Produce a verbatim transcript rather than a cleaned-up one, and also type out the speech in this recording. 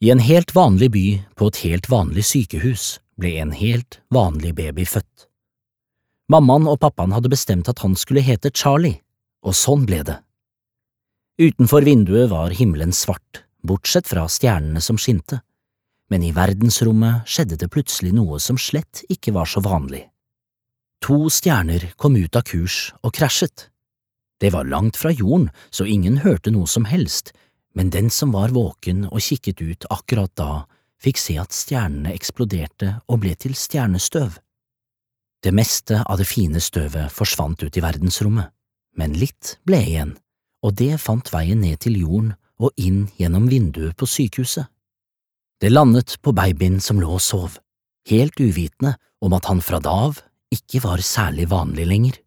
I en helt vanlig by på et helt vanlig sykehus ble en helt vanlig baby født. Mammaen og pappaen hadde bestemt at han skulle hete Charlie, og sånn ble det. Utenfor vinduet var himmelen svart, bortsett fra stjernene som skinte, men i verdensrommet skjedde det plutselig noe som slett ikke var så vanlig. To stjerner kom ut av kurs og krasjet. Det var langt fra jorden, så ingen hørte noe som helst, men den som var våken og kikket ut akkurat da, fikk se at stjernene eksploderte og ble til stjernestøv. Det meste av det fine støvet forsvant ut i verdensrommet, men litt ble igjen, og det fant veien ned til jorden og inn gjennom vinduet på sykehuset. Det landet på babyen som lå og sov, helt uvitende om at han fra da av ikke var særlig vanlig lenger.